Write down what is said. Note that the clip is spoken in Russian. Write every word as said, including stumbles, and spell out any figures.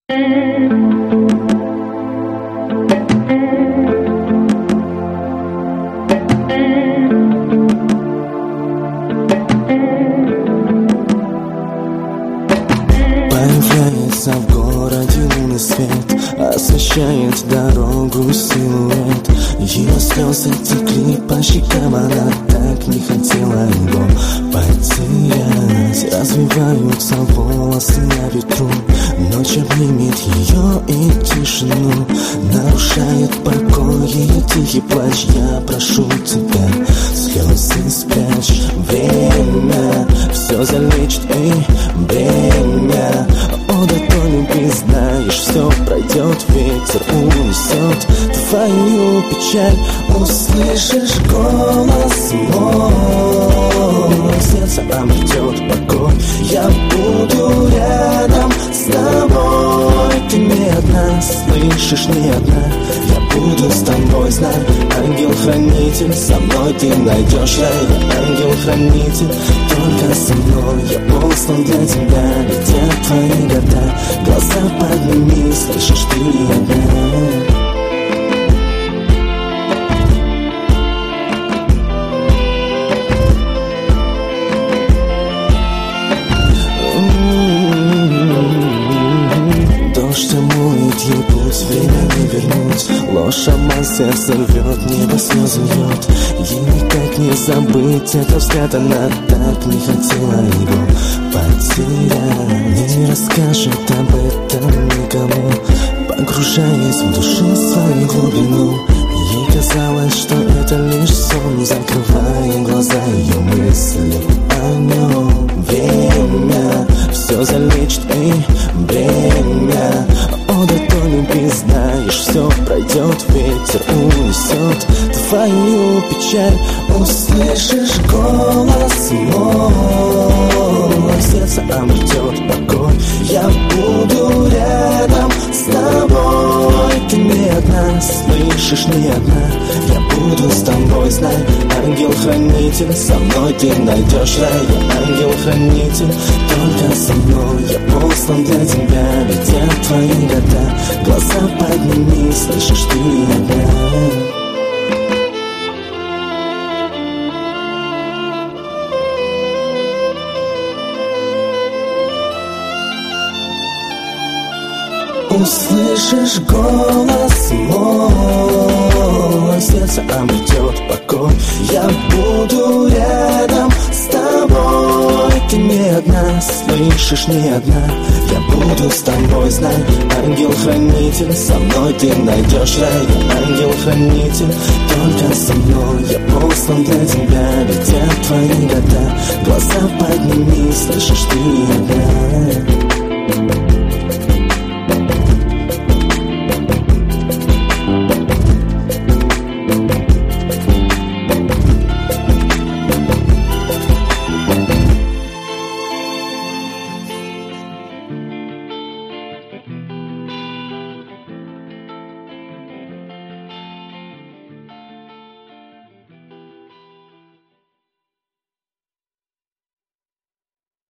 Появляется в городе лунный свет, освещает дорогу силуэт. Ее слезы текли по щекам, она так не хотела его потерять. Развиваются волосы на ветру, ночь обнимет ее и тишину, нарушает покой ее тихий плач. Я прошу тебя, слезы спрячь. Время все залечит, эй, время. О, да то люби, знаешь, все пройдет, ветер унесет твою печаль. Услышишь голос мой, сердце обретет покой. Я буду рядом с тобой, ты не одна, слышишь, не одна. Я буду с тобой, знай, ангел-хранитель, со мной ты найдешь рай. Ангел-хранитель, только со мной я послан для тебя. Летят твои года, глаза подними, слышишь, ты не одна. Дождь омоет ей путь, время не вернуть. Ложь, обман, сердце рвет, небо слезы льет. Ей никак не забыть этот взгляд, она так не хотела его потерять. Не расскажет об этом никому, погружаясь в душу свою глубину. Ей казалось, что это лишь сон, закрывая глаза, ее мысли о нем. Время все залечит, эй, время. О, да то люби, знаешь, все пройдет, ветер унесет твою печаль. Услышишь голос мой, сердце обретет покой. Я буду рядом с тобой, ты не одна, слышишь, не одна. Я буду с тобой, знай, ангел-хранитель, со мной ты найдешь рай. Ангел-хранитель, только со мной я послан для тебя. Летят твои года, глаза подними, слышишь, ты не одна. Услышишь голос мой, сердце обретет покой. Я буду рядом с тобой, ты не одна, слышишь, не одна. Я буду с тобой, знай, ангел-хранитель, со мной ты найдешь рай. Ангел-хранитель, только со мной я послан для тебя. Летят твои года, глаза подними, слышишь, ты не одна.